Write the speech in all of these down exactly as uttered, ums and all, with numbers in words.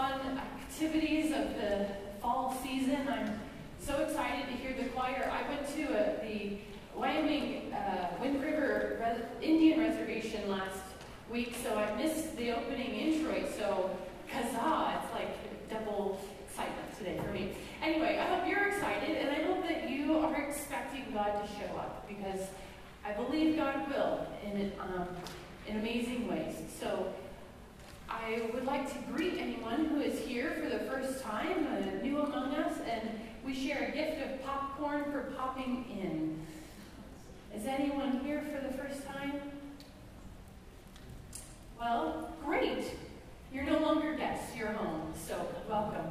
fun activities of the fall season. I'm so excited to hear the choir. I went to a, the Wyoming uh, Wind River Res- Indian Reservation last week, so I missed the opening introit, so huzzah, it's like double excitement today for me. Anyway, I hope you're excited, and I hope that you are expecting God to show up, because I believe God will in, um, in amazing ways. So I would like to greet anyone who is here for the first time, uh, new among us, and we share a gift of popcorn for popping in. Is anyone here for the first time? Well, great. You're no longer guests, you're home, so welcome.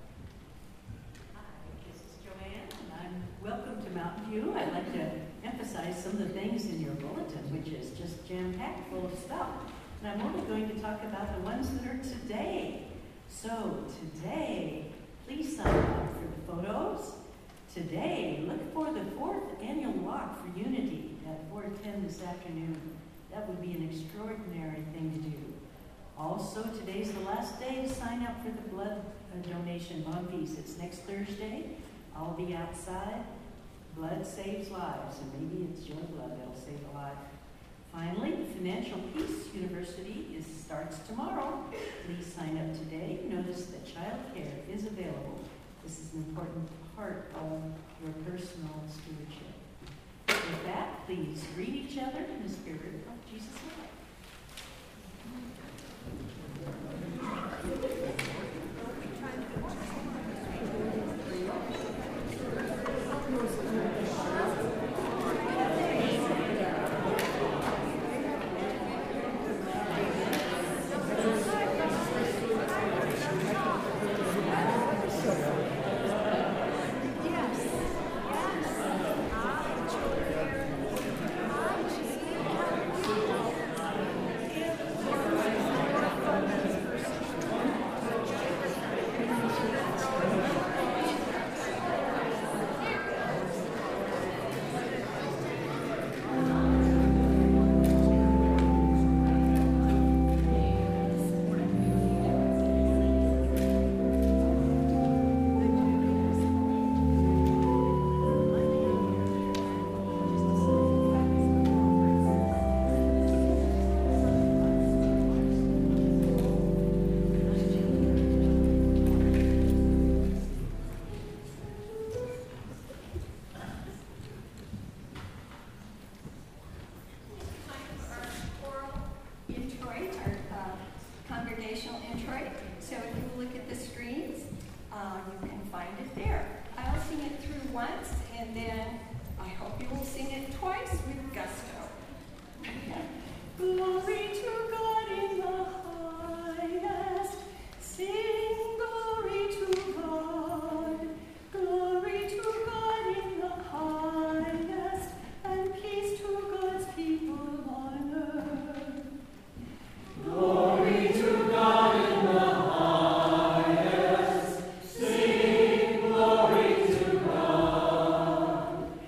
Hi, this is Joanne, and I'm welcome to Mountain View. I'd like to emphasize some of the things in your bulletin, which is just jam-packed full of stuff. And I'm only going to talk about the ones that are today. So today, please sign up for the photos. Today, look for the fourth annual Walk for Unity at four ten this afternoon. That would be an extraordinary thing to do. Also, today's the last day to sign up for the blood donation bond fees. It's next Thursday. I'll be outside. Blood saves lives, and maybe it's your blood that'll save a life. Finally, Financial Peace University is, starts tomorrow. Please sign up today. Notice that child care is available. This is an important part of your personal stewardship. With that, please greet each other in the spirit of Jesus' love.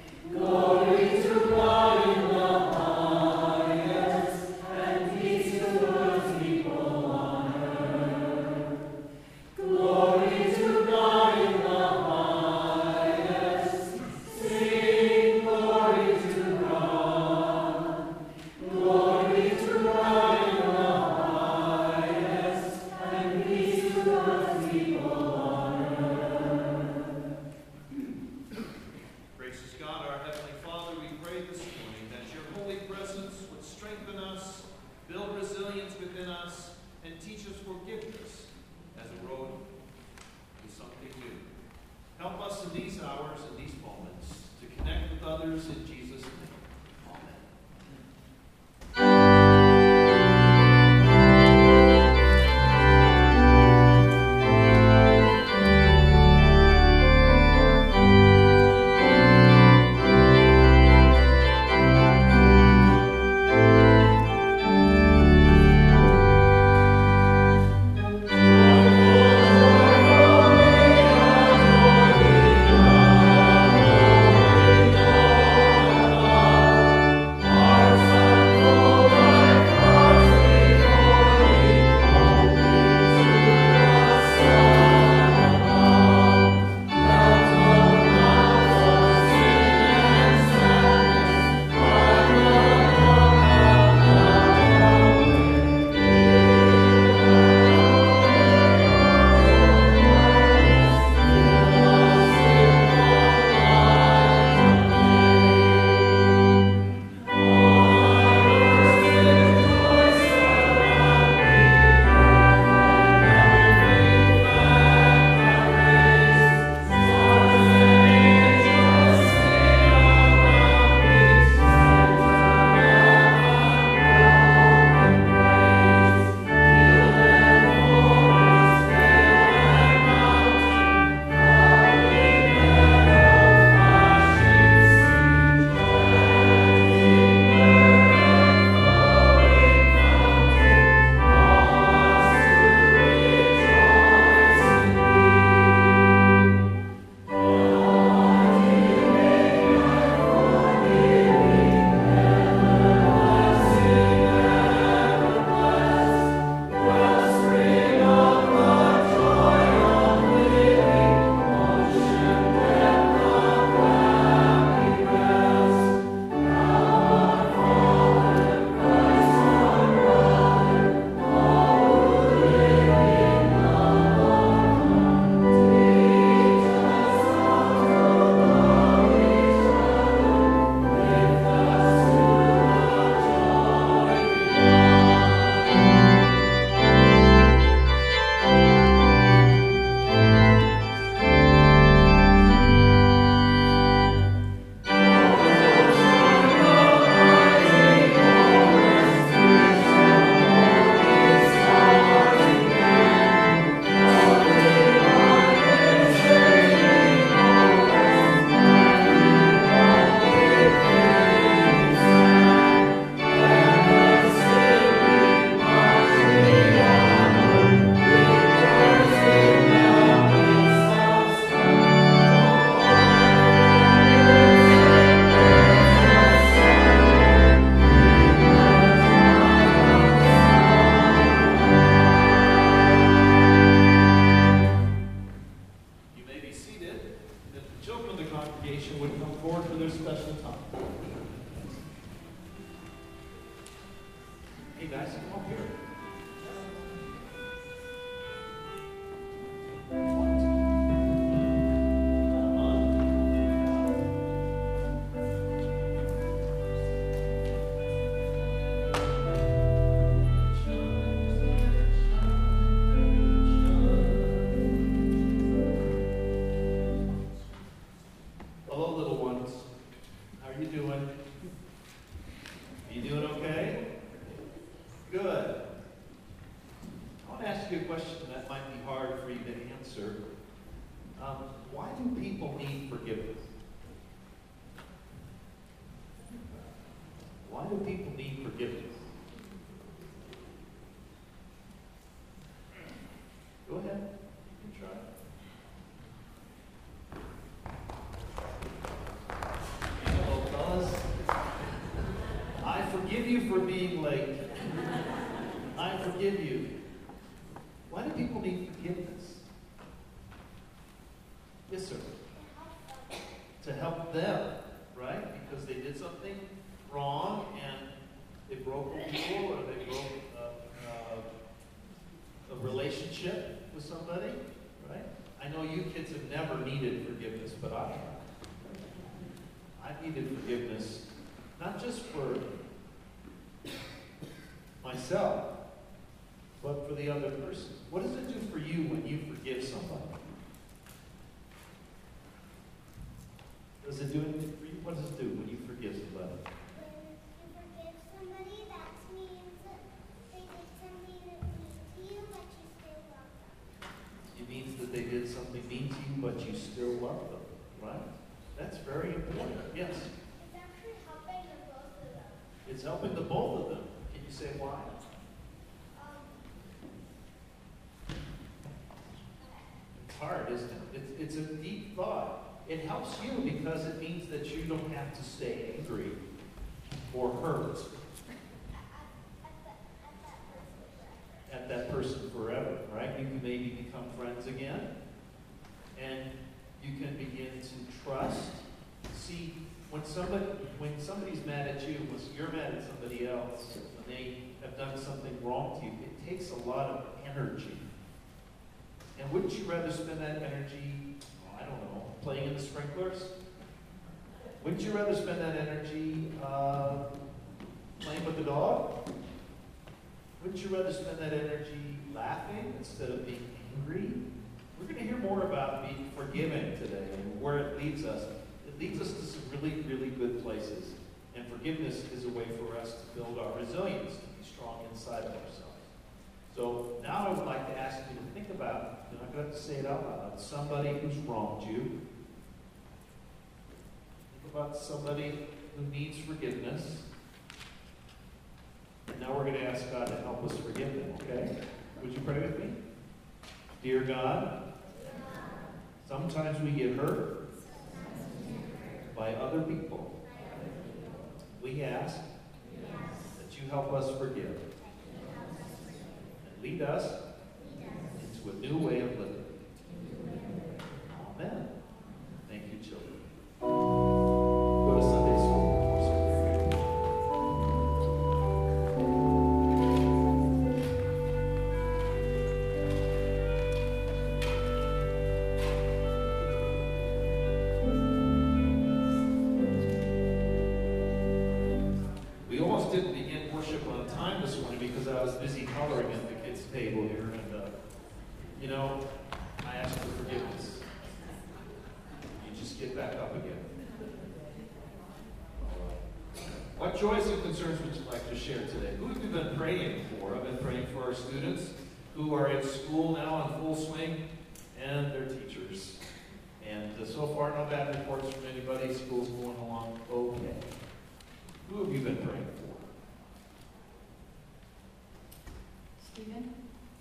To ask you a question that might be hard for you to answer. Um, why do people need forgiveness? Why do people need forgiveness? Go ahead. You can try. Hello, fellas. I forgive you for being late. I forgive you. Why do people need forgiveness? Yes, sir. To help them, right? Because they did something wrong and they broke a rule or they broke a, a, a relationship with somebody, right? I know you kids have never needed forgiveness, but I have. I've needed forgiveness, not just for myself, but for the other person. What does it do for you when you forgive somebody? Does it do anything for you? What does it do when you forgive somebody? When you forgive somebody, that means that they did something that means to you, but you still love them. It means that they did something mean to you, but you still love them, right? That's very important. Yes? It's actually helping the both of them. It's helping the both of them. Can you say why? Um, It's hard, isn't it? It's, it's a deep thought. It helps you because it means that you don't have to stay angry or hurt at, at, that, at that person forever. at that person forever, right? You can maybe become friends again, and you can begin to trust. See, when somebody when somebody's mad at you, when you're mad at somebody else, when they have done something wrong to you, it takes a lot of energy. And wouldn't you rather spend that energy, I don't know, playing in the sprinklers? Wouldn't you rather spend that energy uh, playing with the dog? Wouldn't you rather spend that energy laughing instead of being angry? We're going to hear more about being forgiven today and where it leads us. It leads us to some really, really good places. And forgiveness is a way for us to build our resilience, to be strong inside of ourselves. So now I would like to ask you to think about, you're not going to have to say it out loud, somebody who's wronged you. Think about somebody who needs forgiveness. And now we're going to ask God to help us forgive them, okay? Would you pray with me? Dear God, sometimes we get hurt by other people. We ask that you help us forgive. And lead us into a new way of living. Amen. Thank you, children. Go to Sunday school. We almost didn't begin worship on time this morning because I was busy coloring at the kids' table here, and uh, you know, I asked for forgiveness. You just get back up again. What joys and concerns would you like to share today? Who have you been praying for? I've been praying for our students who are in school now in full swing and their teachers. And uh, so far, no bad reports from anybody. School's going along okay. Who have you been praying for? Stephen?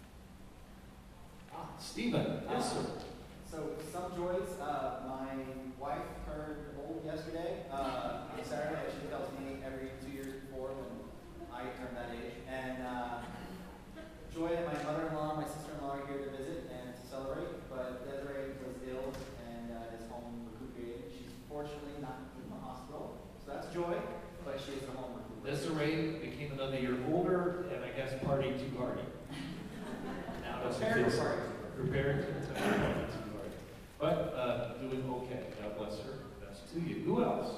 Ah, Stephen. Yes, sir. So, some joys. Uh, my wife turned old yesterday. Uh, on Saturday, she tells me every two years before when I turn that age. And uh, Joy and my mother-in-law and my sister-in-law are here to visit and to celebrate. But Desiree was ill and uh, is home recuperating. She's fortunately not in the hospital. So that's Joy, but she is at home recuperating. Desiree became another year older, and I guess party too hardy. Now doesn't feel Prepared sorry. for Prepared to party too hardy. But uh, doing okay. God bless her. Best to you. Who else?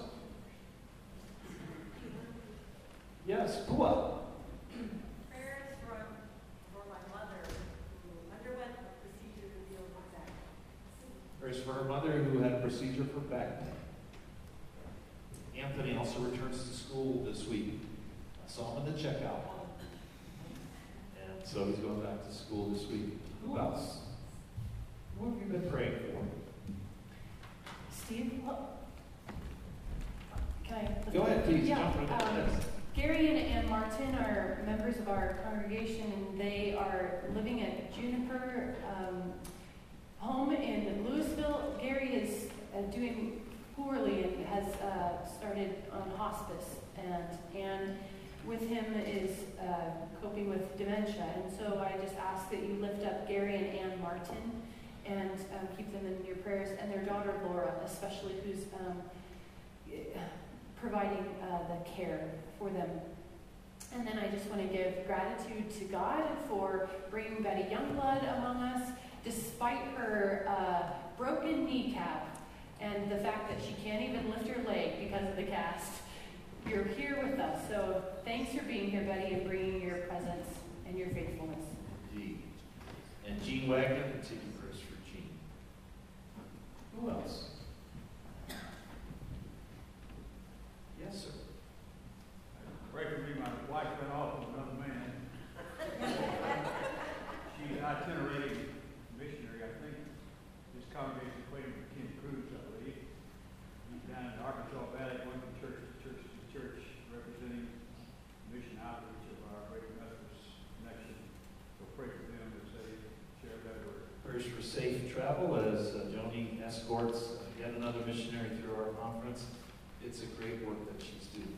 Yes, Pua. Prayers from, for my mother who underwent a procedure to deal with that. Prayers for her mother who had a procedure for back pain. Anthony also returns to school this week. I saw him in the checkout. And so he's going back to school this week. Who else? Who have you been praying for? Steve, what? Can I? Go ahead, please. Yeah, Jump right um, in. Yes. Gary and Ann Martin are members of our congregation, and they are living at Juniper um, home in Louisville. Gary is uh, doing poorly and has uh, started on hospice, and and with him is uh, coping with dementia. And so I just ask that you lift up Gary and Ann Martin and um, keep them in your prayers, and their daughter Laura, especially, who's um, providing uh, the care for them. And then I just want to give gratitude to God for bringing Betty Youngblood among us, despite her uh, broken kneecap and the fact that she can't even lift her leg because of the cast. You're here with us, so thanks for being here, Betty, and bringing your presence and your faithfulness. Indeed. And Gene Wagner, take your prayers for Gene. Who else? Yes, sir. Pray for me, my wife went off with another man. She's itinerary missionary, I think. This congregation is waiting for Ken Cruz, I believe. He's down in the Arkansas Valley, going from church to church to church, representing mission outreach of our Great Methodist connection. So pray for them as they share that word. Prayers for safe travel as uh, Joni escorts uh, yet another missionary through our conference. It's a great work that she's doing.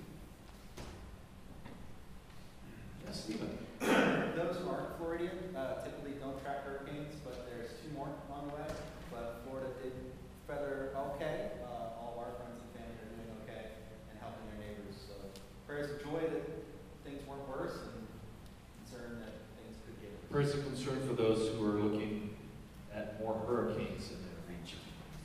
Yes, Stephen. Those who aren't Floridian uh, typically don't track hurricanes, but there's two more on the way. But Florida did feather okay. Uh, all of our friends and family are doing okay and helping their neighbors. So prayers of joy that things weren't worse, and concern that things could get worse. Prayers of concern for those who are looking at more hurricanes in their region.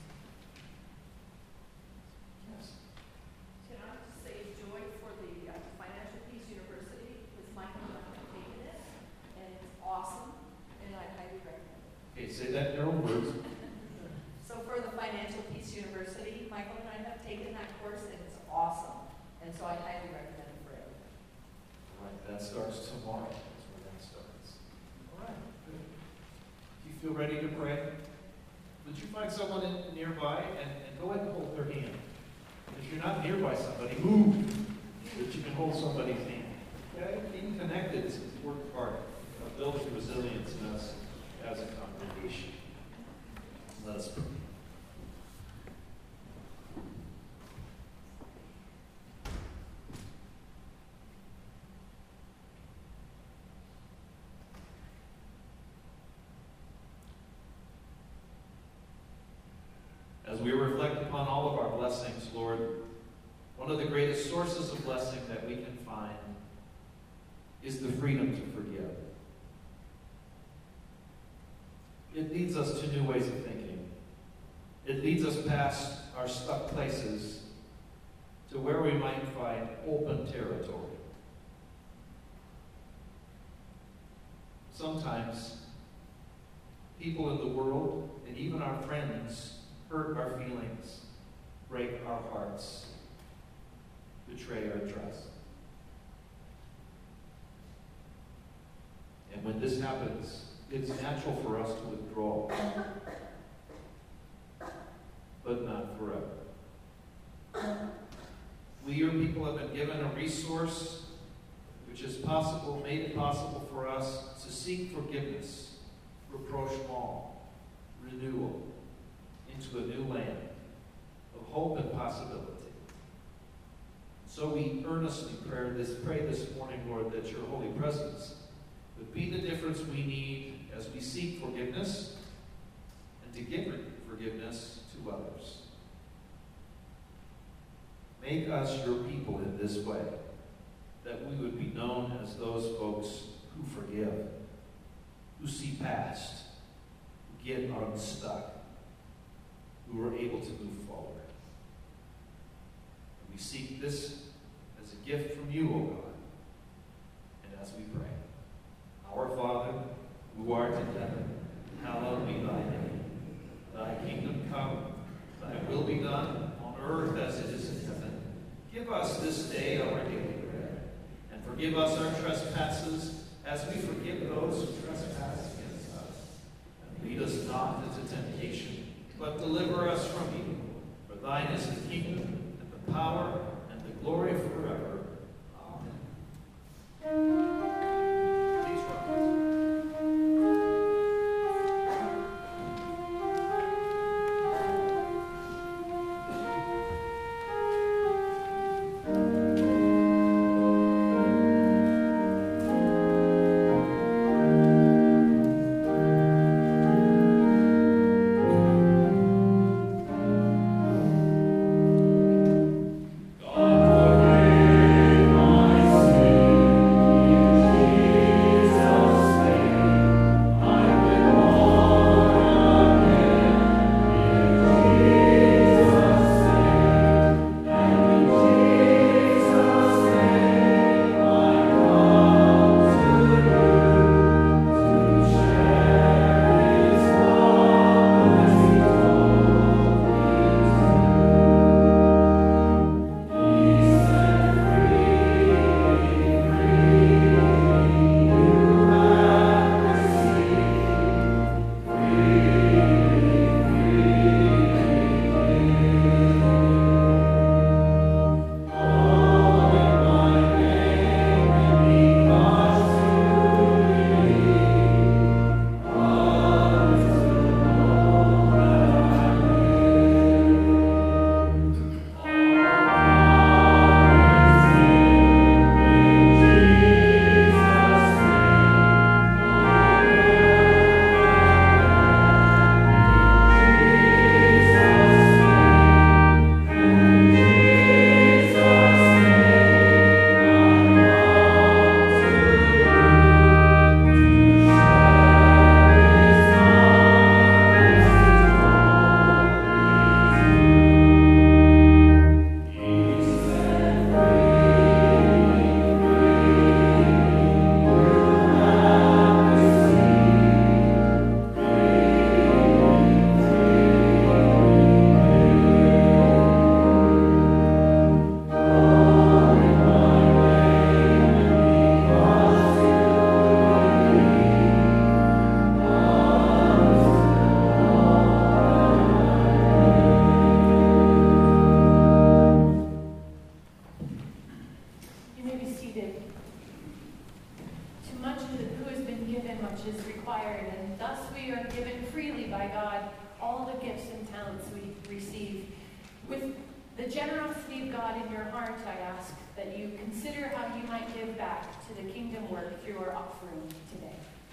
Yes. Can I just say joy for the uh, Financial Peace University, because Michael and I have taken it, and it's awesome, and I highly recommend it. Okay, say that in your own words. So for the Financial Peace University, Michael and I have taken that course, and it's awesome, and so I highly recommend it for everyone. All right, that starts tomorrow. That's where that starts. All right, good. Do you feel ready to pray? Would you find someone in, nearby and, and go ahead and hold their hand? If you're not nearby somebody, move, that you can hold somebody's hand. Okay? Being connected is an important part of building resilience in us as a congregation. Let us pray. As we reflect upon all of our blessings, Lord, one of the greatest sources of blessing that we can find is the freedom to forgive. It leads us to new ways of thinking. It leads us past our stuck places to where we might find open territory. Sometimes people in the world and even our friends hurt our feelings, break our hearts, betray our trust. And when this happens, it's natural for us to withdraw, but not forever. We, your people, have been given a resource which is possible, made it possible for us to seek forgiveness, rapprochement, renewal, into a new land of hope and possibility. So we earnestly pray this, pray this morning, Lord, that your holy presence would be the difference we need as we seek forgiveness and to give forgiveness to others. Make us your people in this way, that we would be known as those folks who forgive, who see past, who get unstuck, who are able to move forward. And we seek this as a gift from you, O God. And as we pray, our Father, who art in heaven, hallowed be thy name. Thy kingdom come, thy will be done on earth as it is in heaven. Give us this day our daily bread, and forgive us our trespasses as we forgive those inspired, and thus we are given freely by God all the gifts and talents we receive. With the generosity of God in your heart, I ask that you consider how you might give back to the kingdom work through our offering today.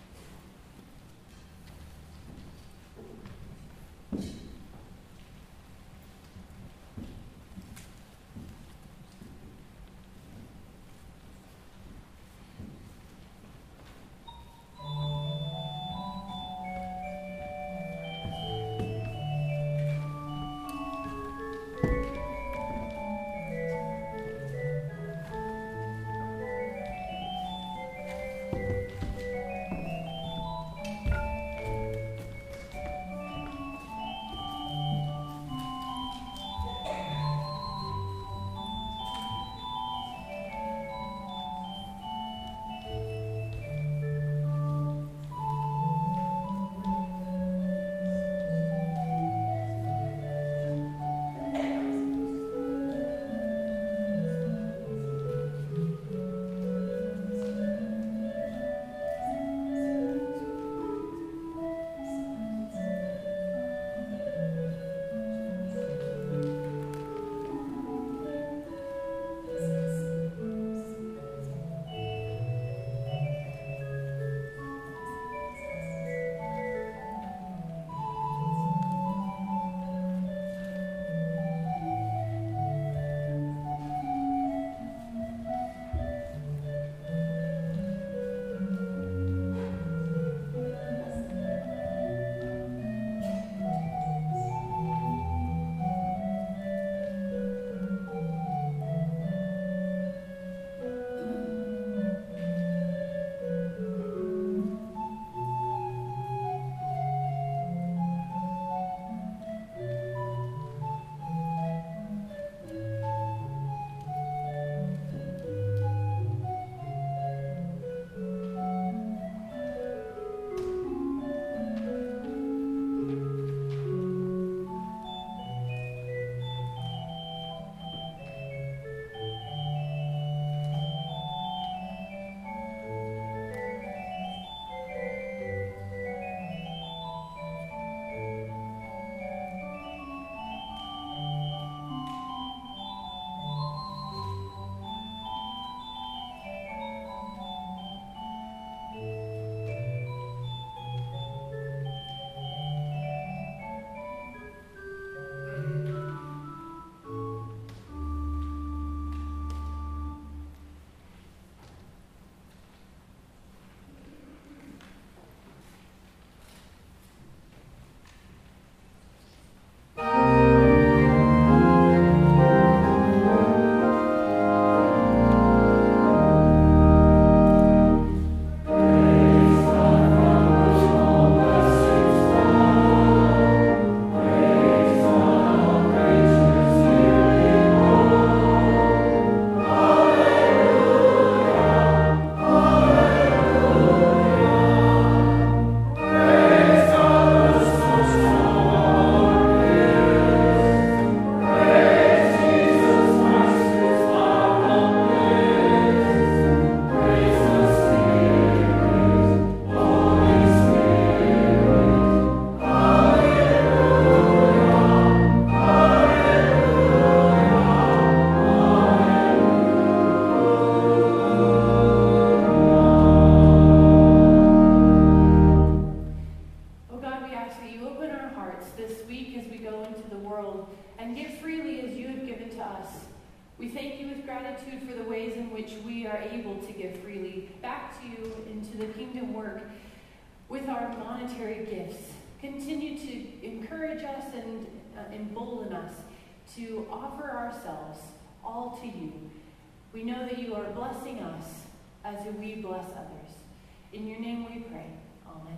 With our monetary gifts, continue to encourage us and uh, embolden us to offer ourselves all to you. We know that you are blessing us as we bless others. In your name we pray. Amen.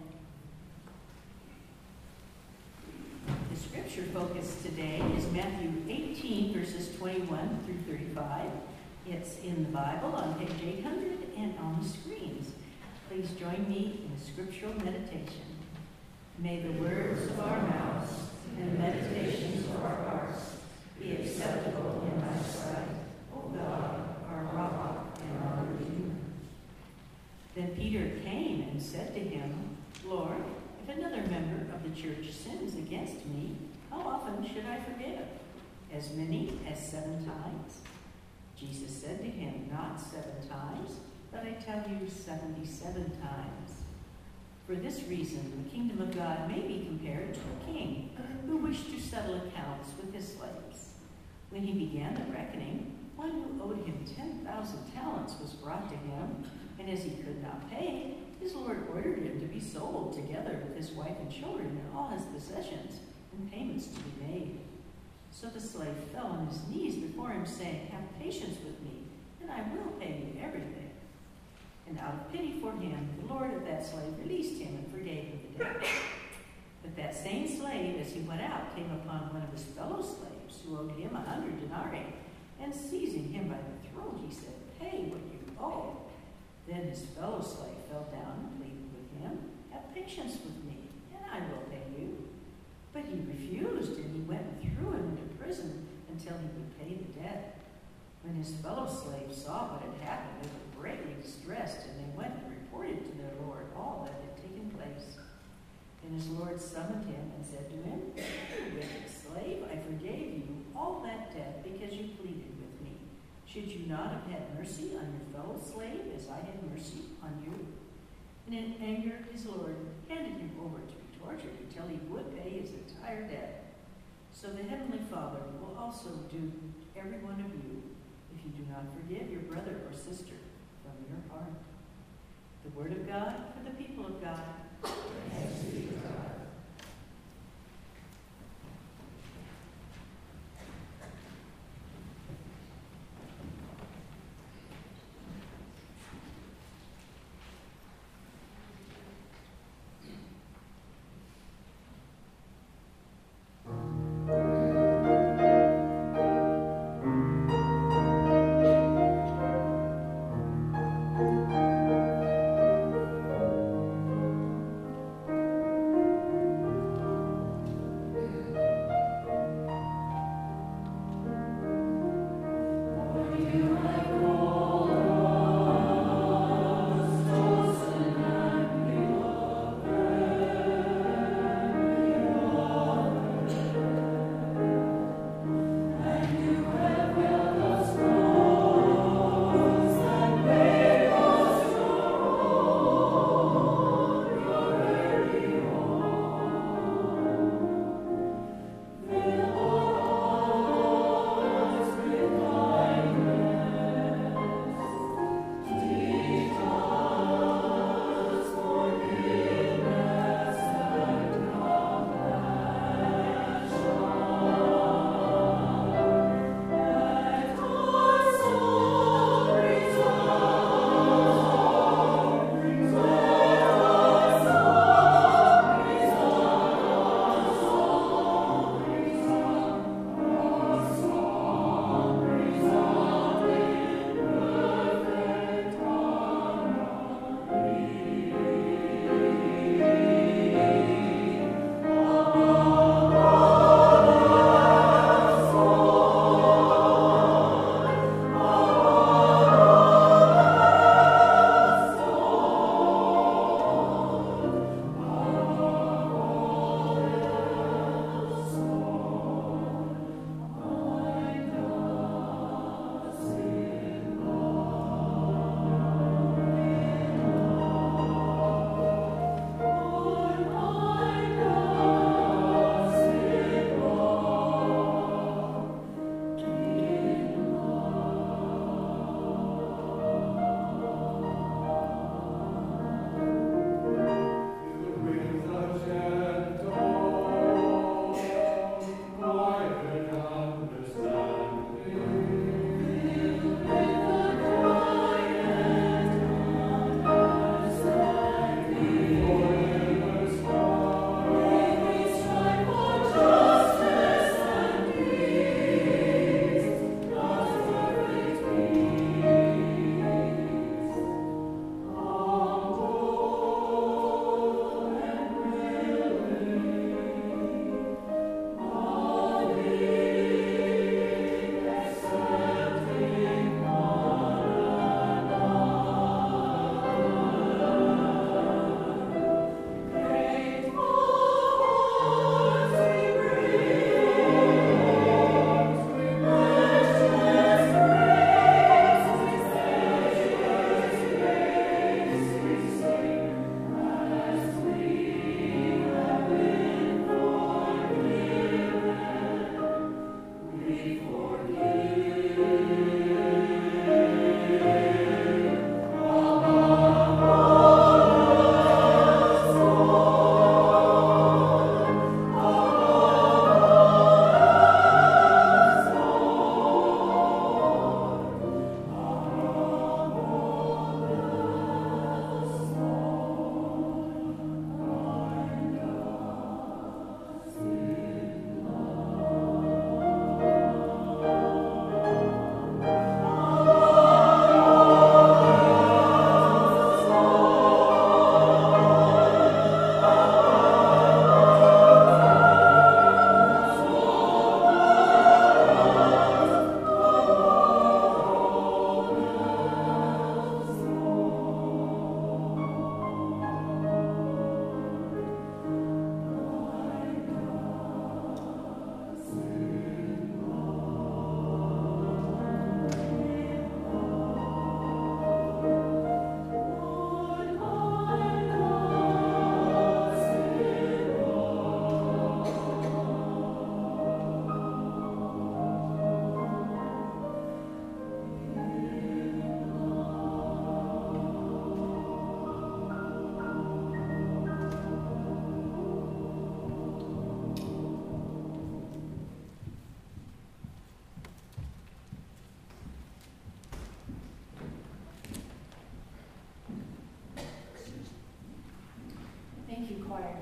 The scripture focus today is Matthew eighteen, verses twenty-one through thirty-five. It's in the Bible on page eight hundred and on the screens. Please join me in a scriptural meditation. May the words of our mouths and the meditations of our hearts be acceptable in thy sight, O God, our rock and our redeemer. Then Peter came and said to him, Lord, church sins against me, how often should I forgive? As many as seven times? Jesus said to him, not seven times, but I tell you seventy-seven times. For this reason, the kingdom of God may be compared to a king who wished to settle accounts with his slaves. When he began the reckoning, one who owed him ten thousand talents was brought to him, and as he could not pay, his Lord ordered him to be sold together with his wife and children and all his possessions, and payments to be made. So the slave fell on his knees before him, saying, have patience with me, and I will pay you everything. And out of pity for him, the Lord of that slave released him and forgave him the debt. But that same slave, as he went out, came upon one of his fellow slaves who owed him a hundred denarii, and seizing him by the throat, he said, pay what you owe. Then his fellow slave fell down and pleaded with him, have patience with me, and I will pay you. But he refused, and he went and threw him into prison until he would pay the debt. When his fellow slaves saw what had happened, they were greatly distressed, and they went and reported to their Lord all that had taken place. And his Lord summoned him and said to him, you wicked slave, I forgave you all that debt because you pleaded with me. Should you not have had mercy on your fellow slave as I had mercy on you? And in anger, his Lord handed him over to be tortured until he would pay his entire debt. So the Heavenly Father will also do to every one of you if you do not forgive your brother or sister from your heart. The word of God for the people of God. Thanks be to God. choir.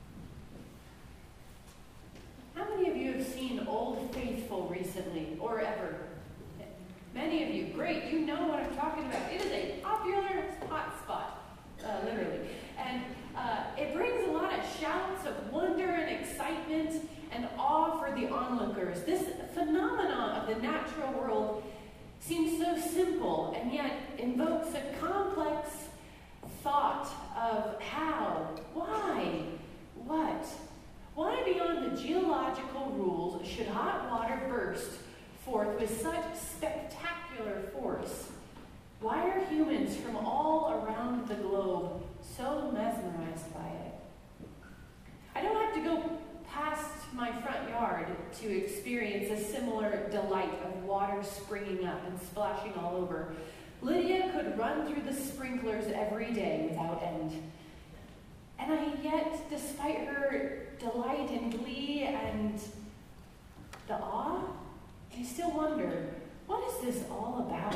How many of you have seen Old Faithful recently, or ever? Many of you. Great, you know what I'm talking about. It is a popular hot spot, uh, literally. And uh, it brings a lot of shouts of wonder and excitement and awe for the onlookers. This phenomenon of the natural world seems so simple and yet invokes a complex thought of how, why, what. Why beyond the geological rules should hot water burst forth with such spectacular force? Why are humans from all around the globe so mesmerized by it? I don't have to go past my front yard to experience a similar delight of water springing up and splashing all over. Lydia could run through the sprinklers every day without end. And I yet, despite her delight and glee and the awe, I still wonder, what is this all about?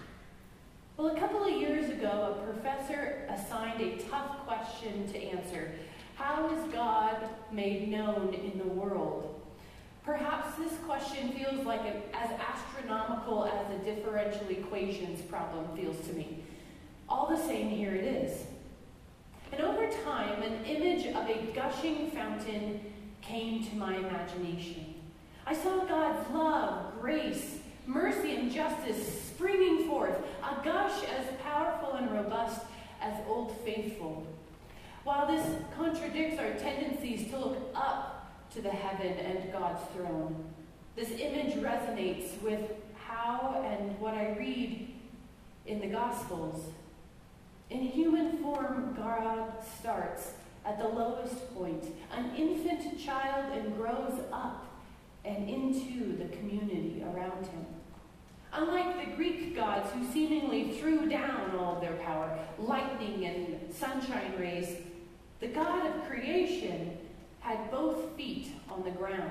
Well, a couple of years ago, a professor assigned a tough question to answer. How is God made known in the world? Perhaps this question feels like a, as astronomical as a differential equations problem feels to me. All the same, here it is. And over time, an image of a gushing fountain came to my imagination. I saw God's love, grace, mercy, and justice springing forth, a gush as powerful and robust as Old Faithful. While this contradicts our tendencies to look up to the heaven and God's throne, this image resonates with how and what I read in the Gospels. In human form, God starts at the lowest point, an infant child, and grows up and into the community around him. Unlike the Greek gods who seemingly threw down all of their power, lightning and sunshine rays, the God of creation had both feet on the ground.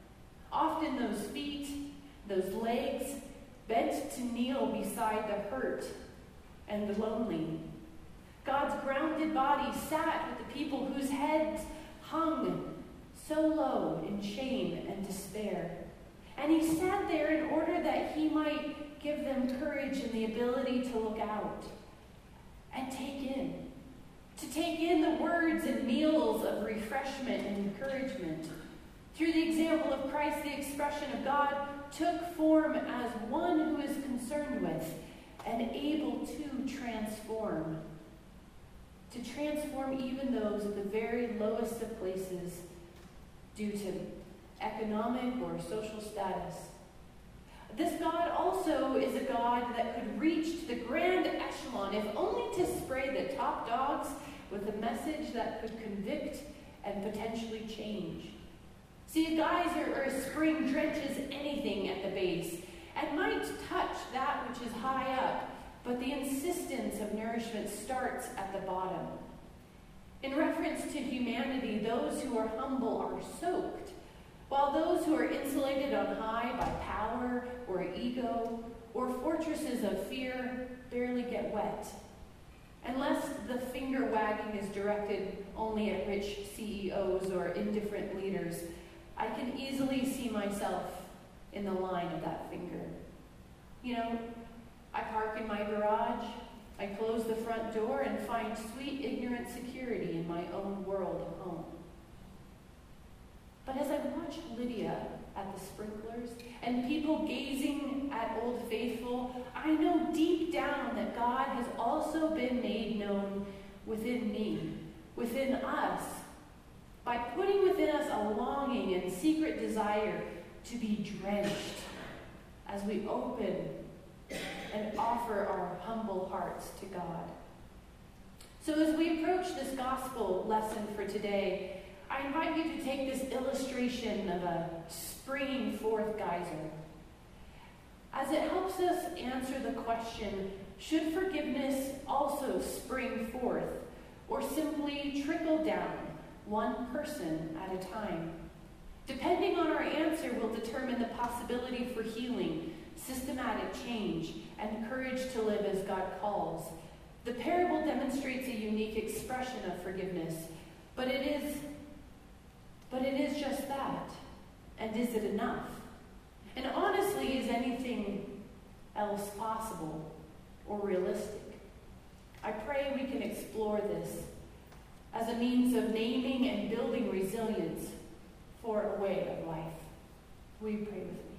Often those feet, those legs, bent to kneel beside the hurt and the lonely. God's grounded body sat with the people whose heads hung so low in shame and despair. And he sat there in order that he might give them courage and the ability to look out and take in, to take in the words and meals of refreshment and encouragement. Through the example of Christ, the expression of God took form as one who is concerned with and able to transform. To transform even those at the very lowest of places due to economic or social status. This God also is a God that could reach to the grand echelon, if only to spray the top dogs with a message that could convict and potentially change. See, a geyser or a spring drenches anything at the base and might touch that which is high up, but the insistence of nourishment starts at the bottom. In reference to humanity, those who are humble are soaked, while those who are insulated on high by power or ego or fortresses of fear barely get wet. Unless the finger wagging is directed only at rich C E Os or indifferent leaders, I can easily see myself in the line of that finger. You know, I park in my garage, I close the front door and find sweet, ignorant security in my own world of home. But as I watch Lydia at the sprinklers and people gazing at Old Faithful, I know deep down that God has also been made known within me, within us, by putting within us a longing and secret desire to be drenched as we open and offer our humble hearts to God. So as we approach this gospel lesson for today, I invite you to take this illustration of a springing forth geyser, as it helps us answer the question, should forgiveness also spring forth, or simply trickle down one person at a time? Depending on our answer will determine the possibility for healing, systematic change, and courage to live as God calls. The parable demonstrates a unique expression of forgiveness, But it is, but it is just that. And is it enough? And honestly, is anything else possible or realistic? I pray we can explore this as a means of naming and building resilience for a way of life. Will you pray with me?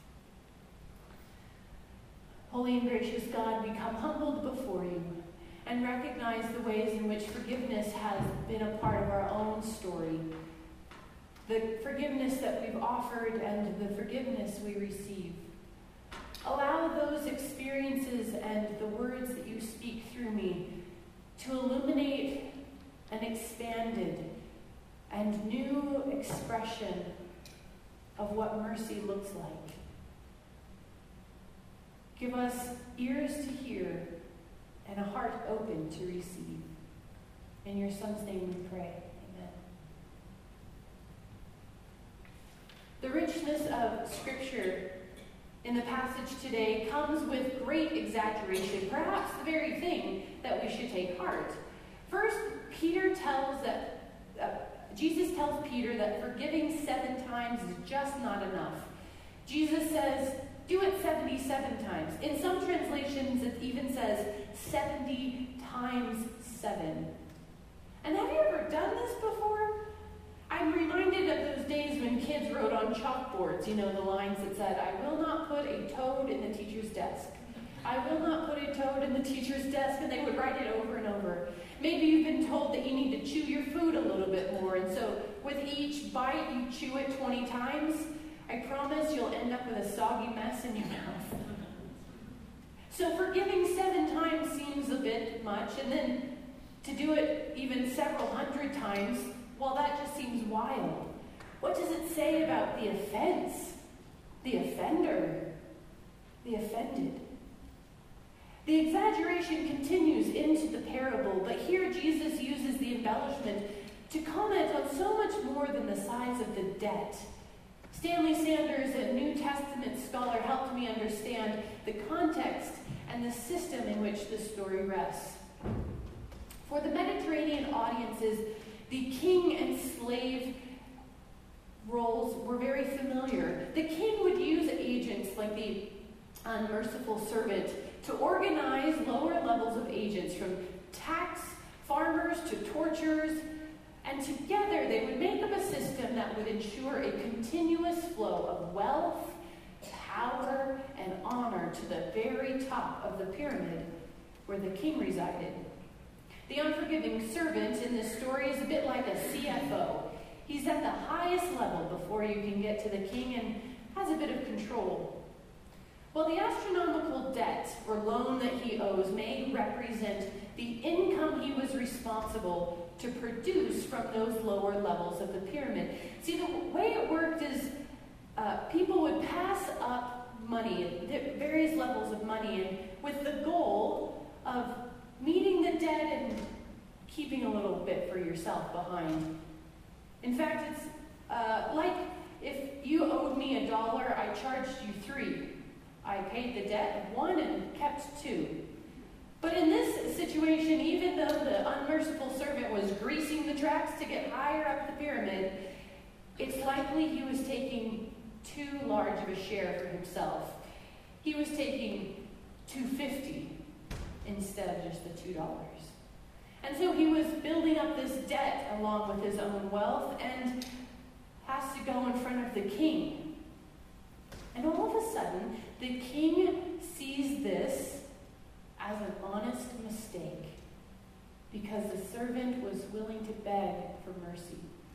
Holy and gracious God, we come humbled before you and recognize the ways in which forgiveness has been a part of our own story. The forgiveness that we've offered and the forgiveness we receive. Allow those experiences and the words that you speak through me to illuminate an expanded and new expression of what mercy looks like. Give us ears to hear and a heart open to receive. In your Son's name we pray. Amen. The richness of Scripture in the passage today comes with great exaggeration, perhaps the very thing that we should take heart. First, Peter tells that, uh, Jesus tells Peter that forgiving seven times is just not enough. Jesus says, do it seventy-seven times. In some translations, it even says seventy times seven. And have you ever done this before? I'm reminded of those days when kids wrote on chalkboards, you know, the lines that said, I will not put a toad in the teacher's desk. I will not put a toad in the teacher's desk, and they would write it over and over. Maybe you've been told that you need to chew your food a little bit more, and so with each bite, you chew it twenty times. I promise you'll end up with a soggy mess in your mouth. So forgiving seven times seems a bit much, and then to do it even several hundred times, well, that just seems wild. What does it say about the offense, the offender, the offended? The exaggeration continues into the parable, but here Jesus uses the embellishment to comment on so much more than the size of the debt. Stanley Sanders, a New Testament scholar, helped me understand the context and the system in which this story rests. For the Mediterranean audiences, the king and slave roles were very familiar. The king would use agents like the unmerciful servant to organize lower levels of agents, from tax farmers to torturers, and together they would make up a system that would ensure a continuous flow of wealth, power, and honor to the very top of the pyramid where the king resided. The unforgiving servant in this story is a bit like a C F O. He's at the highest level before you can get to the king and has a bit of control. Well, the astronomical debt or loan that he owes may represent the income he was responsible to produce from those lower levels of the pyramid. See, the way it worked is uh, people would pass up money, various levels of money, and with the goal of meeting the debt and keeping a little bit for yourself behind. In fact, it's uh, like if you owed me a dollar, I charged you three. I paid the debt of one and kept two. But in this situation, even though the unmerciful servant was greasing the tracks to get higher up the pyramid, it's likely he was taking too large of a share for himself. He was taking two hundred fifty dollars instead of just the two dollars. And so he was building up this debt along with his own wealth and has to go in front of the king. And all of a sudden, the king sees this as an honest mistake because the servant was willing to beg for mercy.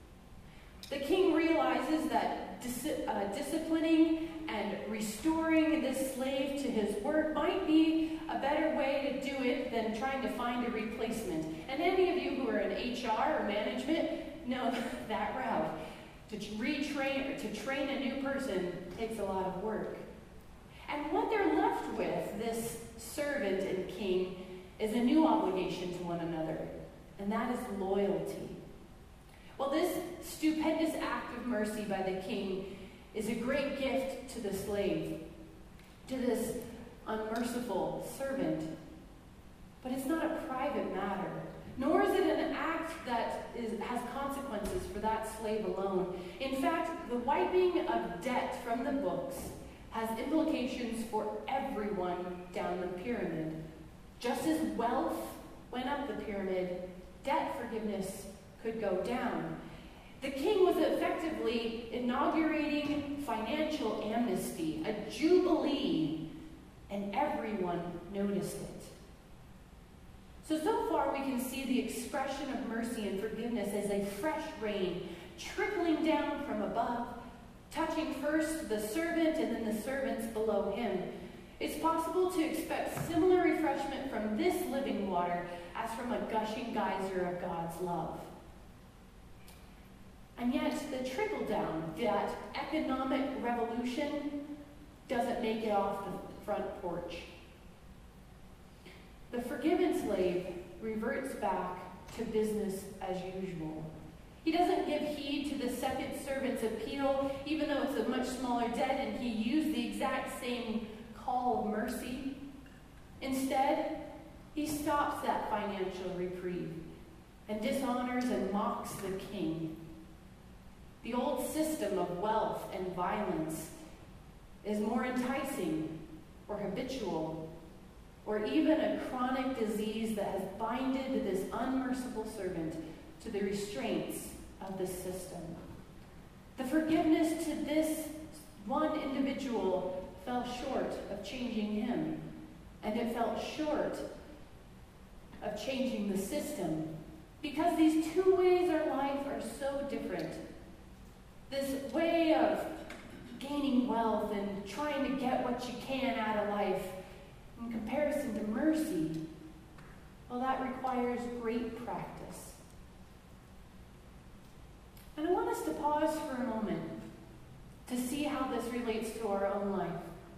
The king realizes that dis- uh, disciplining and restoring this slave to his work might be a better way to do it than trying to find a replacement. And any of you who are in H R or management know that route. To retrain or to train a new person takes a lot of work. And what they're left with, this servant and king, is a new obligation to one another, and that is loyalty. Well, this stupendous act of mercy by the king is a great gift to the slave, to this unmerciful servant. But it's not a private matter. nor is it an act that is, has consequences for that slave alone. In fact, the wiping of debt from the books has implications for everyone down the pyramid. Just as wealth went up the pyramid, debt forgiveness could go down. The king was effectively inaugurating financial amnesty, a jubilee, and everyone noticed it. So, so far we can see the expression of mercy and forgiveness as a fresh rain trickling down from above, touching first the servant and then the servants below him. It's possible to expect similar refreshment from this living water as from a gushing geyser of God's love. And yet, the trickle down, that economic revolution, doesn't make it off the front porch. The forgiven slave reverts back to business as usual. He doesn't give heed to the second servant's appeal, even though it's a much smaller debt, and he used the exact same call of mercy. Instead, he stops that financial reprieve and dishonors and mocks the king. The old system of wealth and violence is more enticing or habitual, or even a chronic disease that has binded this unmerciful servant to the restraints of the system. The forgiveness to this one individual fell short of changing him, and it fell short of changing the system, because these two ways of life are so different. This way of gaining wealth and trying to get what you can out of life, in comparison to mercy, well, that requires great practice. And I want us to pause for a moment to see how this relates to our own life.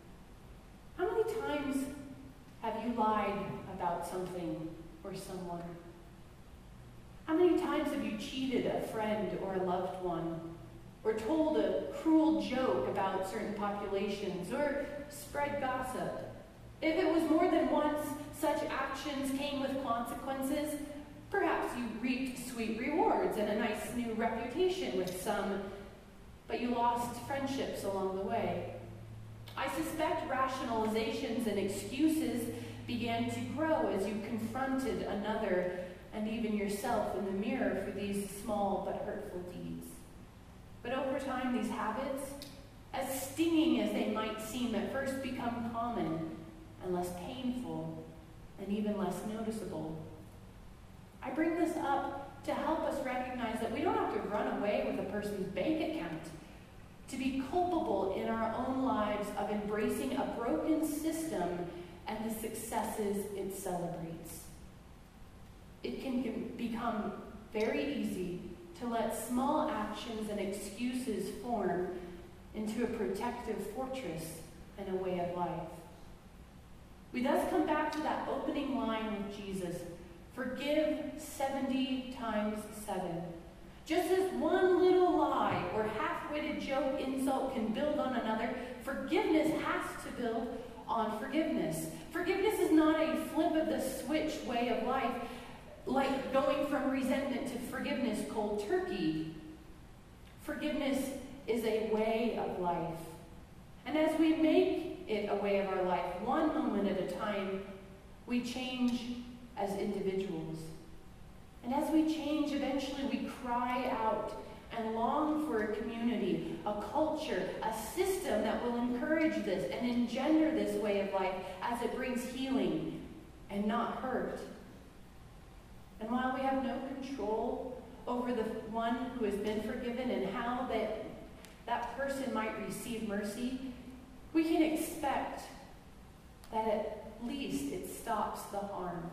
How many times have you lied about something or someone? How many times have you cheated a friend or a loved one, or told a cruel joke about certain populations, or spread gossip? If it was more than once, such actions came with consequences. Perhaps you reaped sweet rewards and a nice new reputation with some, but you lost friendships along the way. I suspect rationalizations and excuses began to grow as you confronted another and even yourself in the mirror for these small but hurtful deeds. But over time, these habits, as stinging as they might seem at first, become common and less painful and even less noticeable. I bring this up to help us recognize that we don't have to run away with a person's bank account to be culpable in our own lives of embracing a broken system and the successes it celebrates. It can become very easy to let small actions and excuses form into a protective fortress and a way of life. We thus come back to that opening line with Jesus, forgive seventy times seven. Just as one little lie or half-witted joke, insult can build on another, forgiveness has to build on forgiveness. Forgiveness is not a flip of the switch way of life, like going from resentment to forgiveness cold turkey. Forgiveness is a way of life. And as we make it a way of our life, one moment at a time, we change as individuals. And as we change, eventually we cry out and long for a community, a culture, a system that will encourage this and engender this way of life as it brings healing and not hurt. And while we have no control over the one who has been forgiven and how that, that person might receive mercy, we can expect that at least it stops the harm.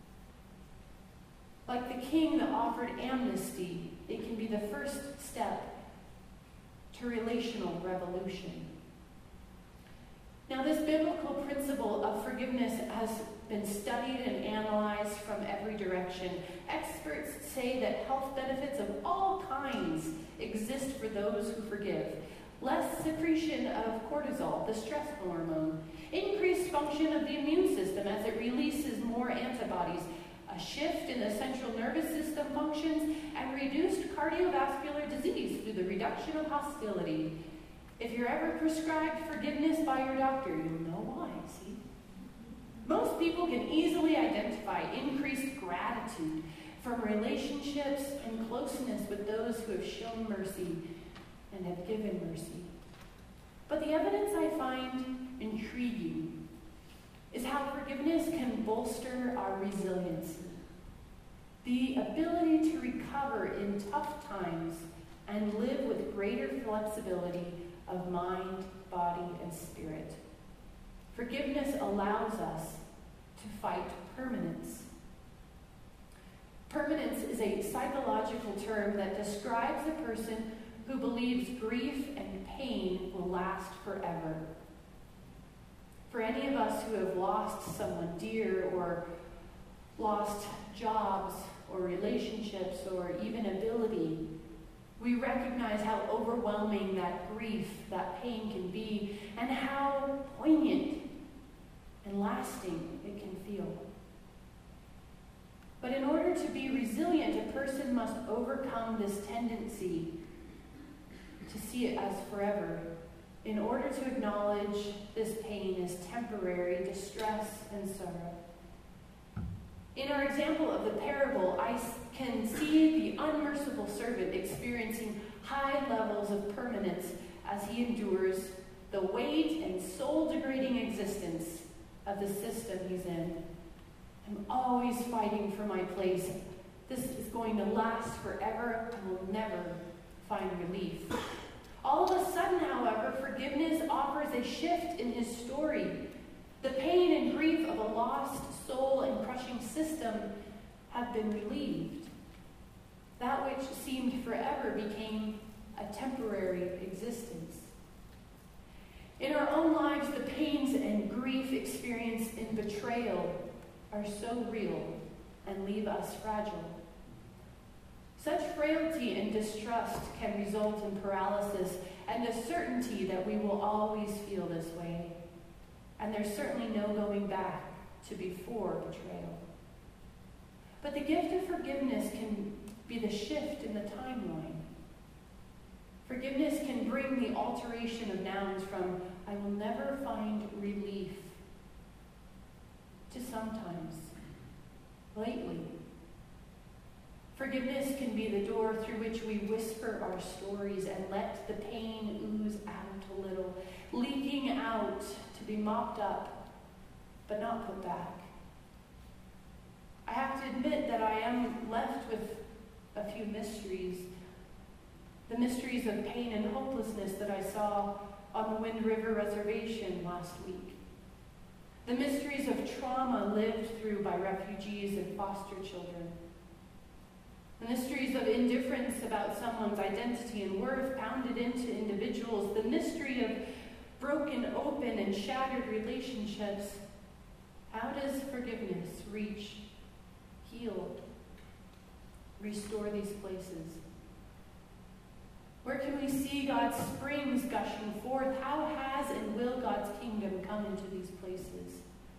Like the king that offered amnesty, it can be the first step to relational revolution. Now, this biblical principle of forgiveness has been studied and analyzed from every direction. Experts say that health benefits of all kinds exist for those who forgive. Less secretion of cortisol, the stress hormone. Increased function of the immune system as it releases more antibodies. A a shift in the central nervous system functions, and reduced cardiovascular disease through the reduction of hostility. If you're ever prescribed forgiveness by your doctor, you'll know why, see? Most people can easily identify increased gratitude from relationships and closeness with those who have shown mercy and have given mercy. But the evidence I find intriguing is how forgiveness can bolster our resiliency, the ability to recover in tough times and live with greater flexibility of mind, body, and spirit. Forgiveness allows us to fight permanence. Permanence is a psychological term that describes a person who believes grief and pain will last forever. For any of us who have lost someone dear or lost jobs or relationships or even ability, we recognize how overwhelming that grief, that pain can be, and how poignant and lasting it can feel. But in order to be resilient, a person must overcome this tendency to see it as forever, in order to acknowledge this pain as temporary distress and sorrow. In our example of the parable, I can see the unmerciful servant experiencing high levels of permanence as he endures the weight and soul-degrading existence of the system he's in. I'm always fighting for my place. This is going to last forever. I will never find relief. All of a sudden, however, forgiveness offers a shift in his story. The pain and grief of a lost soul and crushing system have been relieved. That which seemed forever became a temporary existence. In our own lives, the pains and grief experienced in betrayal are so real and leave us fragile. Such frailty and distrust can result in paralysis and a certainty that we will always feel this way. And there's certainly no going back to before betrayal. But the gift of forgiveness can be the shift in the timeline. Forgiveness can bring the alteration of nouns from "I will never find relief" to "sometimes," "lately." Forgiveness can be the door through which we whisper our stories and let the pain ooze out a little, leaking out to be mopped up, but not put back. I have to admit that I am left with a few mysteries. The mysteries of pain and hopelessness that I saw on the Wind River Reservation last week. The mysteries of trauma lived through by refugees and foster children. The mysteries of indifference about someone's identity and worth pounded into individuals. The mystery of broken, open, and shattered relationships. How does forgiveness reach, heal, restore these places? Where can we see God's springs gushing forth? How has and will God's kingdom come into these places?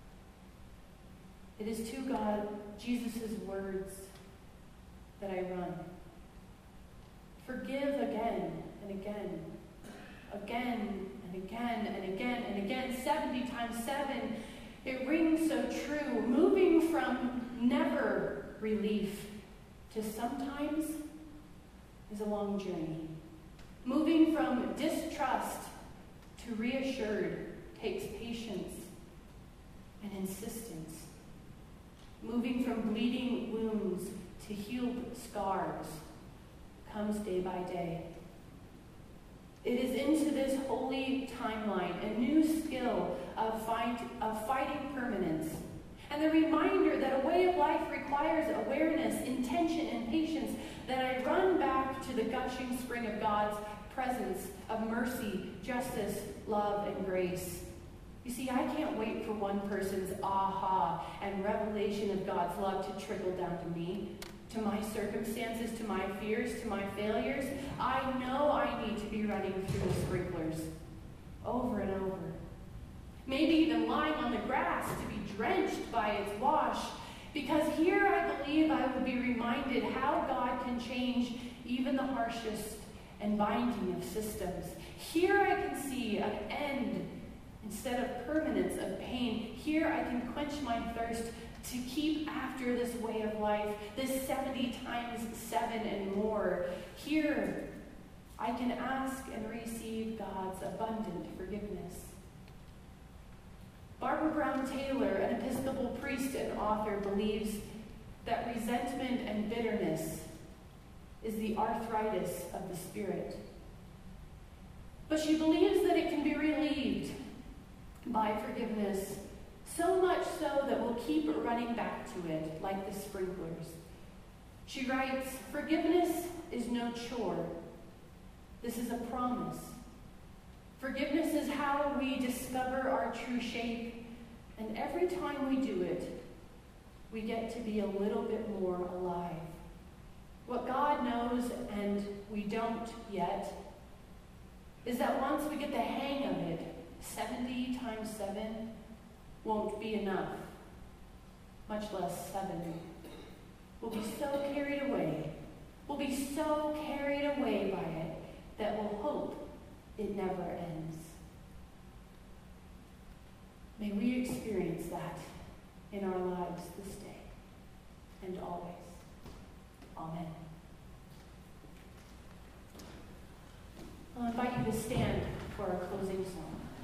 It is to God, Jesus' words, that I run. Forgive again and again, again and again and again and again, seventy times seven. It rings so true, moving from never relief to sometimes is a long journey. Moving from distrust to reassured takes patience and insistence. Moving from bleeding wounds to healed scars comes day by day. It is into this holy timeline, a new skill of, fight, of fighting permanence, and the reminder that a way of life requires awareness, intention, and patience, that I run back to the gushing spring of God's presence, of mercy, justice, love, and grace. You see, I can't wait for one person's aha and revelation of God's love to trickle down to me, to my circumstances, to my fears, to my failures. I know I need to be running through the sprinklers over and over. Maybe even lying on the grass to be drenched by its wash Because here I believe I will be reminded how God can change even the harshest and binding of systems. Here I can see an end instead of permanence of pain. Here I can quench my thirst to keep after this way of life, this seventy times seven and more. Here I can ask and receive God's abundant forgiveness. Barbara Brown Taylor, an Episcopal priest and author, believes that resentment and bitterness is the arthritis of the spirit. But she believes that it can be relieved by forgiveness, so much so that we'll keep running back to it like the sprinklers. She writes, "Forgiveness is no chore. This is a promise. Forgiveness is how we discover our true shape, and every time we do it, we get to be a little bit more alive. What God knows and we don't yet is that once we get the hang of it, seventy times seven won't be enough, much less seven. We'll be so carried away, we'll be so carried away by it that we'll hope it never ends." May we experience that in our lives this day and always. Amen. I'll invite you to stand for our closing song.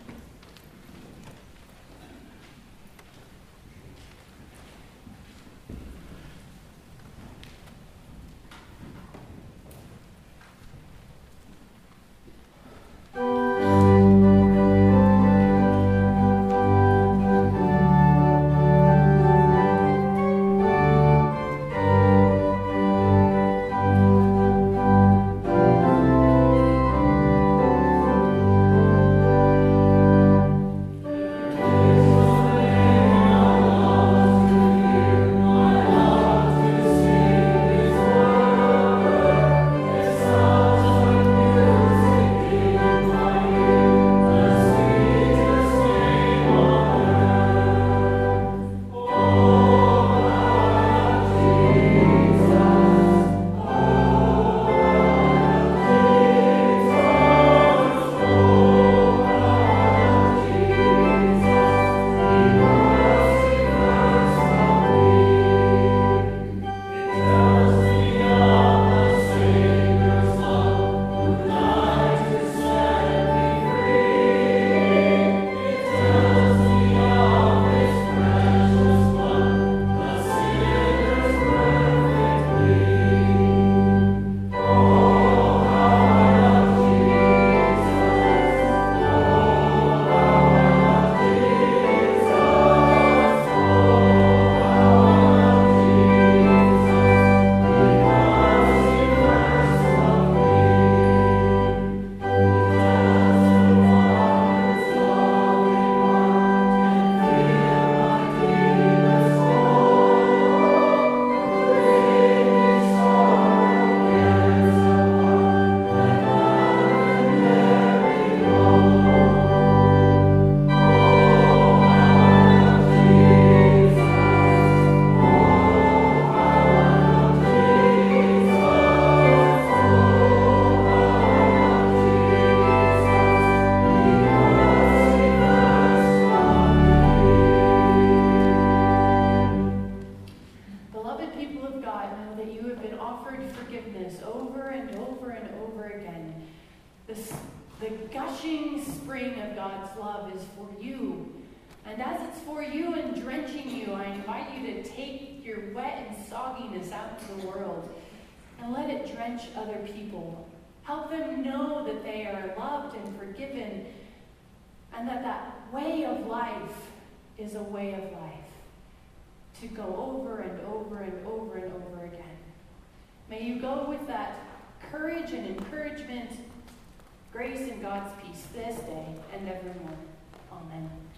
And as it's for you and drenching you, I invite you to take your wet and sogginess out into the world and let it drench other people. Help them know that they are loved and forgiven, and that that way of life is a way of life to go over and over and over and over again. May you go with that courage and encouragement, grace and God's peace this day and evermore. Amen.